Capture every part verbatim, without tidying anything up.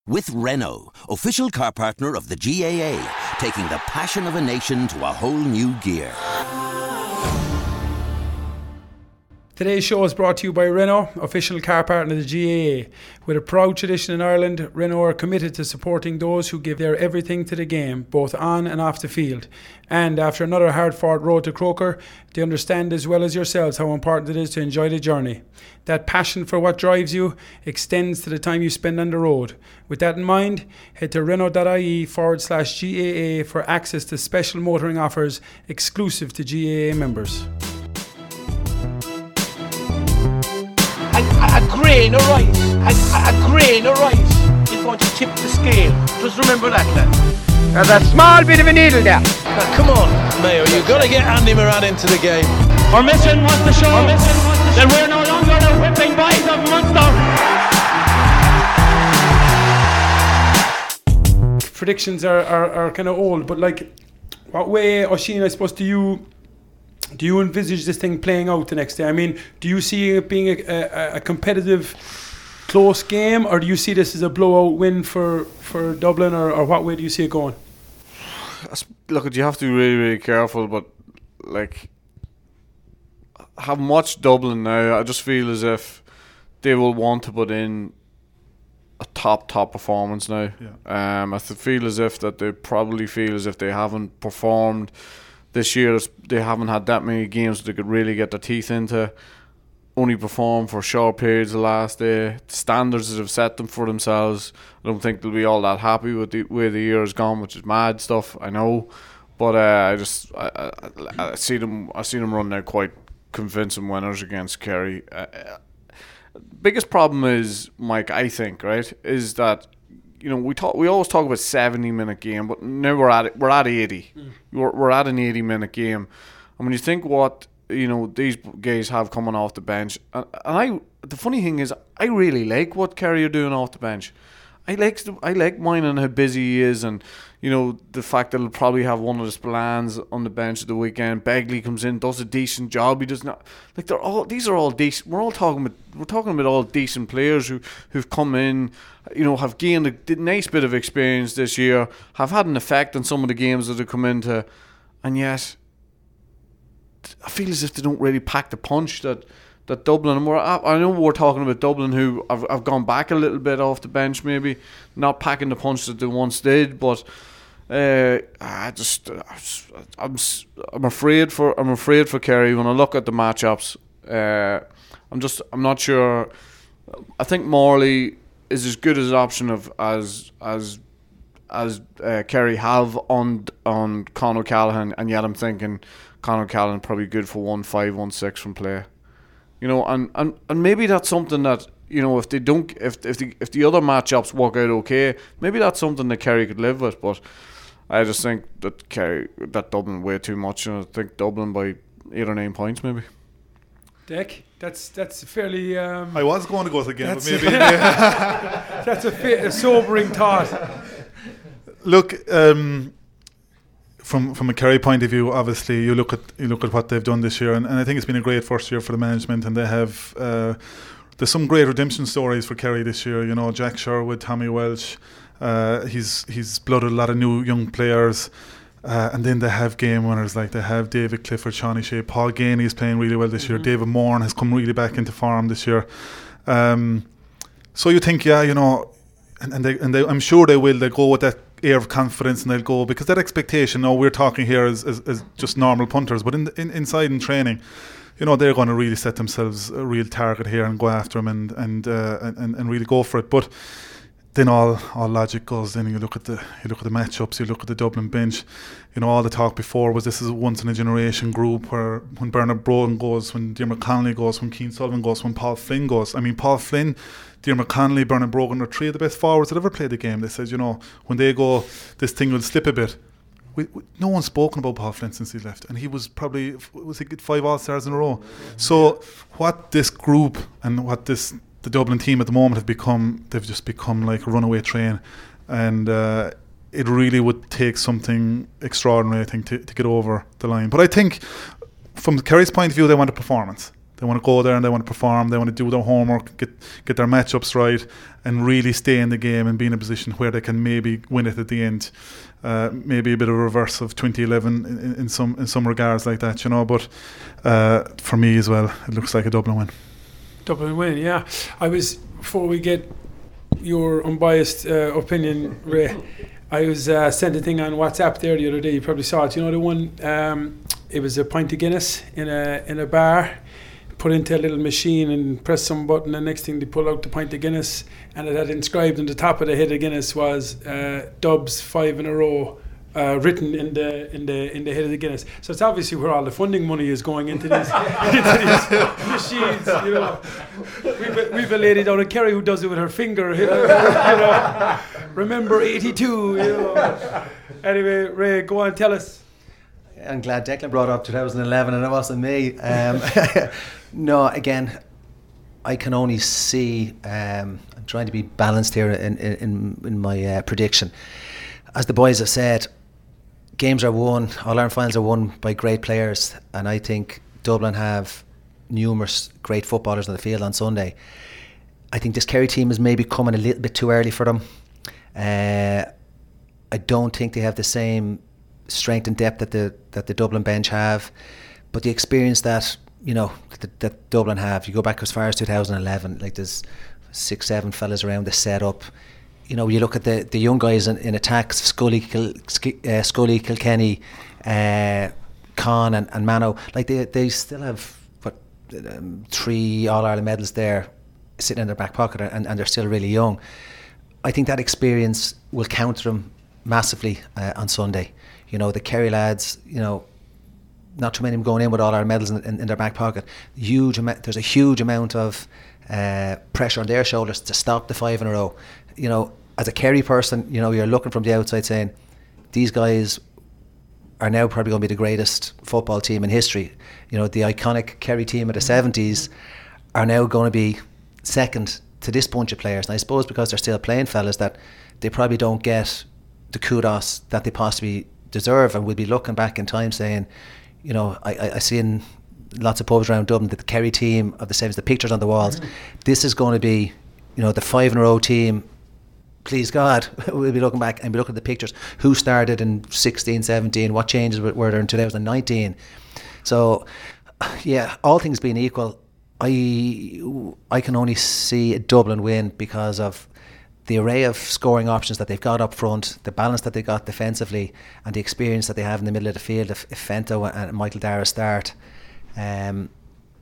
With Renault, official car partner of the G A A, taking the passion of a nation to a whole new gear. Today's show is brought to you by Renault, official car partner of the G A A. With a proud tradition in Ireland, Renault are committed to supporting those who give their everything to the game, both on and off the field. And after another hard-fought road to Croker, they understand as well as yourselves how important it is to enjoy the journey. That passion for what drives you extends to the time you spend on the road. With that in mind, head to renault.ie forward slash GAA for access to special motoring offers exclusive to G A A members. A, a grain of rice, a, a grain of rice is going to tip the scale. Just remember that, lad. There's a small bit of a needle there. Now, come on, Mayo, you've got to get Andy Moran into the game. Our mission was to show that we're no longer the whipping boys of Munster. Predictions are, are, are kind of old, but like, what way, Oisín, I suppose, do you do you envisage this thing playing out the next day? I mean, do you see it being a, a, a competitive, close game, or do you see this as a blowout win for, for Dublin, or, or what way do you see it going? Look, you have to be really, really careful, but like, having watched Dublin now, I just feel as if they will want to put in a top, top performance now. Yeah. Um, I feel as if that they probably feel as if they haven't performed this year. They haven't had that many games that they could really get their teeth into. Only perform for short periods the last day. The standards that have set them for themselves, I don't think they'll be all that happy with the way the year has gone, which is mad stuff, I know. But uh, I just I, I, I see them I see them run now quite convincing winners against Kerry. Uh, biggest problem is, Mike, I think, right, is that, you know, we talk we always talk about seventy minute game, but now we're at it, we're at eighty. Mm. We're we're at an eighty minute game, and when you think what, you know, these guys have coming off the bench, and, and I the funny thing is, I really like what Kerry are doing off the bench. I like I like Moynihan, how busy he is, and you know, the fact that he'll probably have one of the Spillans on the bench at the weekend. Begley comes in, does a decent job. He does not like they're all. These are all decent. We're all talking about. We're talking about all decent players who who've come in. You know, have gained a nice bit of experience this year. Have had an effect on some of the games that have come into, and yet I feel as if they don't really pack the punch that. That Dublin, and we're, I know we're talking about Dublin, who have, have gone back a little bit off the bench, maybe not packing the punch that they once did. But uh, I just, I'm, I'm afraid for, I'm afraid for Kerry when I look at the matchups. Uh, I'm just, I'm not sure. I think Morley is as good as an option of as as as uh, Kerry have on on Conor Callaghan, and yet I'm thinking Conor Callaghan probably good for one five, one six from play. You know, and, and, and maybe that's something that, you know, if they don't, if if the if the other matchups work out okay, maybe that's something that Kerry could live with. But I just think that Kerry, that Dublin way too much. And I think Dublin by eight or nine points maybe. Dick, that's that's fairly. Um, I was going to go again, but maybe that's a, fa- a sobering thought. Look. Um, From from a Kerry point of view, obviously you look at you look at what they've done this year, and, and I think it's been a great first year for the management, and they have uh, there's some great redemption stories for Kerry this year. You know, Jack Sherwood, Tommy Welsh, uh, he's he's blooded a lot of new young players, uh, and then they have game winners like they have David Clifford, Shawnee Shea, Paul Gainey is playing really well this mm-hmm. year. David Moran has come really back into form this year. Um, so you think, yeah, you know, and, and they and they, I'm sure they will. They go with that air of confidence, and they'll go, because that expectation, now we're talking here as, as, as just normal punters, but in, in inside in training, you know, they're going to really set themselves a real target here and go after them and and uh, and, and really go for it. But then all all logic goes. Then you look at the you look at the matchups, you look at the Dublin bench. You know, all the talk before was this is a once in a generation group, where when Bernard Brogan goes, when Diarmuid Connolly goes, when Keane Sullivan goes, when Paul Flynn goes. I mean, Paul Flynn, Diarmuid Connolly, Bernard Brogan are three of the best forwards that ever played the game. They said, you know, when they go, this thing will slip a bit. We, we, no one's spoken about Paul Flynn since he left, and he was probably was he get five All Stars in a row. So what this group and what this the Dublin team at the moment have become, they've just become like a runaway train, and uh, it really would take something extraordinary, I think, to, to get over the line. But I think from Kerry's point of view, they want a performance. They want to go there and they want to perform. They want to do their homework, get get their matchups right, and really stay in the game and be in a position where they can maybe win it at the end. Uh, maybe a bit of a reverse of twenty eleven in, in some in some regards like that, you know. But uh, for me as well, it looks like a Dublin win. Dublin win, yeah. I was, before we get your unbiased uh, opinion, Ray, I was uh, sent a thing on WhatsApp there the other day. You probably saw it. You know the one? Um, it was a pint of Guinness in a in a bar, put into a little machine and press some button, and next thing they pull out the pint of Guinness, and it had inscribed on the top of the head of Guinness was uh, Dubs five in a row. Uh, written in the in the in the head of the Guinness, so it's obviously where all the funding money is going into these, into these machines. You know, we've a, we've a lady down in Kerry who does it with her finger. You know, remember eighty-two. You know. Anyway, Ray, go on, tell us. I'm glad Declan brought up twenty eleven, and it wasn't me. Um, no, again, I can only see. Um, I'm trying to be balanced here in in in my uh, prediction. As the boys have said, games are won, All-Ireland finals are won by great players, and I think Dublin have numerous great footballers on the field on Sunday. I think this Kerry team is maybe coming a little bit too early for them. Uh, I don't think they have the same strength and depth that the that the Dublin bench have, but the experience that you know that, that Dublin have. You go back as far as two thousand eleven, like there's six, seven fellas around the setup. You know, you look at the, the young guys in, in attacks, Scully, Kil, uh, Scully, Kilkenny, uh, Con and, and Mano. Like they they still have what um, three All-Ireland medals there sitting in their back pocket, and, and they're still really young. I think that experience will counter them massively uh, on Sunday. You know, the Kerry lads, you know, not too many of them going in with All-Ireland medals in, in, in their back pocket. Huge amount, there's a huge amount of uh, pressure on their shoulders to stop the five in a row. You know, as a Kerry person, you know, you're looking from the outside saying, these guys are now probably going to be the greatest football team in history. You know, the iconic Kerry team of the seventies are now going to be second to this bunch of players. And I suppose because they're still playing fellas, that they probably don't get the kudos that they possibly deserve, and we'll be looking back in time saying, you know, I, I, I see in lots of pubs around Dublin that the Kerry team of the seventies, the pictures on the walls, mm. this is going to be, you know, the five in a row team. Please God, we'll be looking back and be looking at the pictures. Who started in sixteen, seventeen? What changes were there in two thousand nineteen? So, yeah, all things being equal, I I can only see a Dublin win because of the array of scoring options that they've got up front, the balance that they got defensively, and the experience that they have in the middle of the field. If, if Fento and Michael Dara start, um,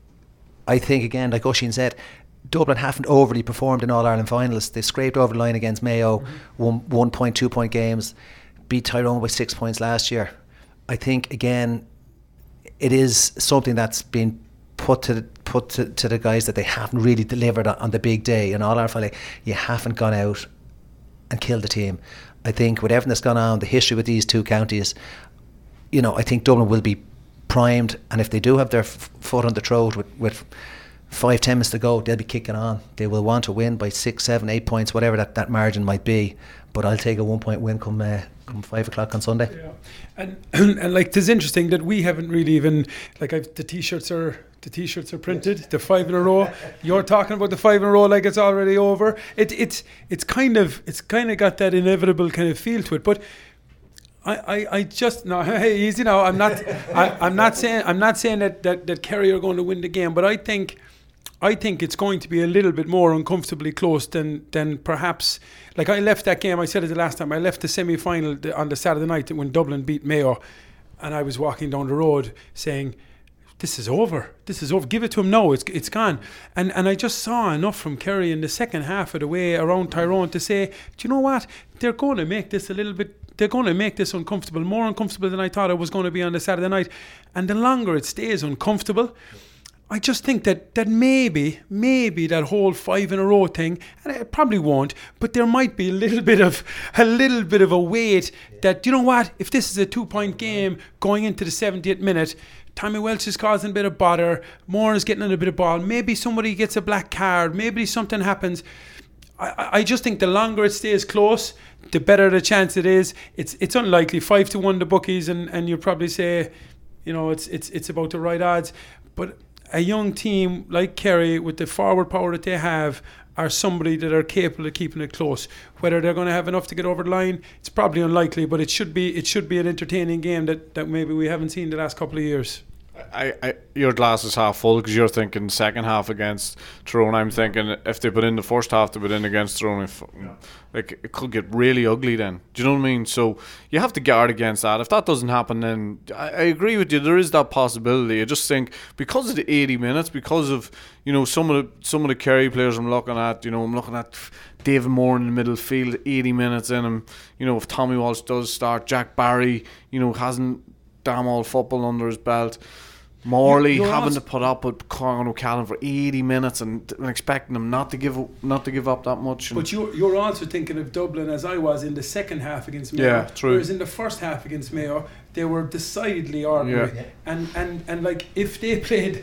I think again, like Oisín said, Dublin haven't overly performed in All-Ireland finals. They scraped over the line against Mayo, mm-hmm. won one point, two point games, beat Tyrone by six points last year. I think again, it is something that's been put to the, put to, to the guys that they haven't really delivered on, on the big day. In All-Ireland final, you haven't gone out and killed the team. I think with everything that's gone on, the history with these two counties, you know, I think Dublin will be primed, and if they do have their f- foot on the throat with, with five, ten minutes to go, they'll be kicking on. They will want to win by six, seven, eight points, whatever that, that margin might be. But I'll take a one point win come uh, come five o'clock on Sunday. Yeah. And and like it's interesting that we haven't really even like I've, the t-shirts are the t-shirts are printed, the five in a row. You're talking about the five in a row like it's already over. It it's it's kind of it's kind of got that inevitable kind of feel to it. But I, I, I just no hey easy now. I'm not I, I'm not saying I'm not saying that, that, that Kerry are going to win the game, but I think. I think it's going to be a little bit more uncomfortably close than than perhaps. Like I left that game, I said it the last time, I left the semi-final on the Saturday night when Dublin beat Mayo, and I was walking down the road saying, this is over, this is over, give it to him now, it's it's gone. And and I just saw enough from Kerry in the second half of the way around Tyrone to say, do you know what, they're going to make this a little bit, they're going to make this uncomfortable, more uncomfortable than I thought it was going to be on the Saturday night. And the longer it stays uncomfortable, I just think that, that maybe, maybe that whole five in a row thing, and it probably won't, but there might be a little bit of a little bit of a weight that, you know what, if this is a two-point game going into the seventieth minute, Tommy Welch is causing a bit of bother, Moore is getting on a bit of ball, maybe somebody gets a black card, maybe something happens. I, I just think the longer it stays close, the better the chance it is. It's it's unlikely, five to one the bookies, and, and you'll probably say, you know, it's it's it's about the right odds, but a young team like Kerry, with the forward power that they have, are somebody that are capable of keeping it close. Whether they're going to have enough to get over the line, it's probably unlikely, but it should be it should be an entertaining game that, that maybe we haven't seen the last couple of years. I, I, your glass is half full because you're thinking second half against Tyrone. I'm thinking if they put in the first half, they put in against Tyrone. If, yeah. Like it could get really ugly then. Do you know what I mean? So you have to guard against that. If that doesn't happen, then I, I agree with you. There is that possibility. I just think because of the eighty minutes, because of you know some of the some of the Kerry players I'm looking at. You know I'm looking at David Moore in the middle field, eighty minutes in him. You know if Tommy Walsh does start, Jack Barry, you know hasn't damn all football under his belt. Morley you're, you're having to put up with Conor O'Callaghan for eighty minutes and, and expecting them not to give not to give up that much. But you're, you're also thinking of Dublin as I was in the second half against Mayo. Yeah, true. Whereas in the first half against Mayo, they were decidedly ordinary. Yeah. And, and and like if they played,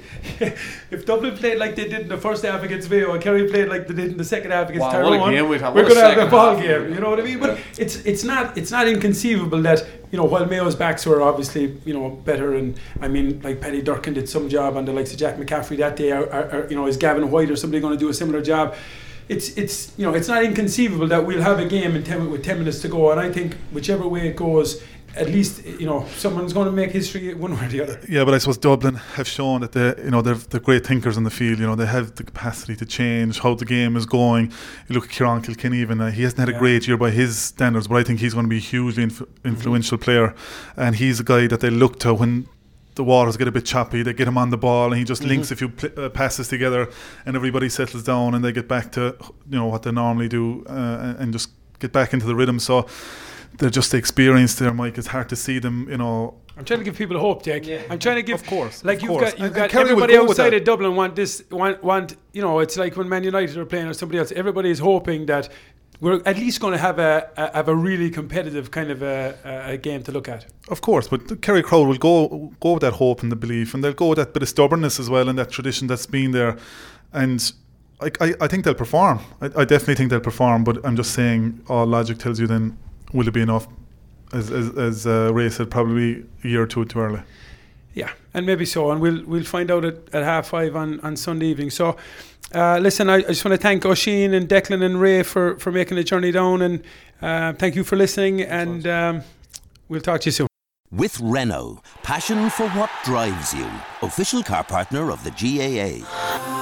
if Dublin played like they did in the first half against Mayo, and Kerry played like they did in the second half against wow, Tyrone, what a game we'd have. we're going to have a ball game. You know what I mean? But yeah. it's it's not it's not inconceivable that you know while Mayo's backs were obviously you know better, and I mean like Paddy Durkin did some job on the likes of Jack McCaffrey that day, or, or, or you know is Gavin White or somebody going to do a similar job? It's it's you know it's not inconceivable that we'll have a game in ten with ten minutes to go, and I think whichever way it goes, at least you know someone's going to make history one way or the other. Yeah, but I suppose Dublin have shown that they you know they're they're great thinkers on the field. You know they have the capacity to change how the game is going. You look at Kieran Kilkenny, even uh, he hasn't had a yeah. great year by his standards, but I think he's going to be a hugely inf- influential mm-hmm. player, and he's a guy that they look to when the waters get a bit choppy. They get him on the ball and he just mm-hmm. links a few pl- uh, passes together and everybody settles down and they get back to you know what they normally do uh, and just get back into the rhythm. So they're just the experience there, Mike. It's hard to see them, you know. I'm trying to give people hope, Dick. Yeah. I'm trying to give, of course, like of you've course. got, you've and, got and everybody outside of Dublin want this, want, want, you know, it's like when Man United are playing or somebody else. Everybody is hoping that we're at least going to have a, a have a really competitive kind of a, a game to look at. Of course, but the Kerry crowd will go go with that hope and the belief, and they'll go with that bit of stubbornness as well and that tradition that's been there. And I, I, I think they'll perform. I, I definitely think they'll perform. But I'm just saying, all logic tells you then, will it be enough? As as, as uh, Ray said, probably a year or two too early. Yeah, and maybe so, and we'll we'll find out at, at half five on, on Sunday evening. So, uh, listen, I, I just want to thank Oisín and Declan and Ray for, for making the journey down, and uh, thank you for listening, and um, we'll talk to you soon. With Renault, passion for what drives you. Official car partner of the G A A.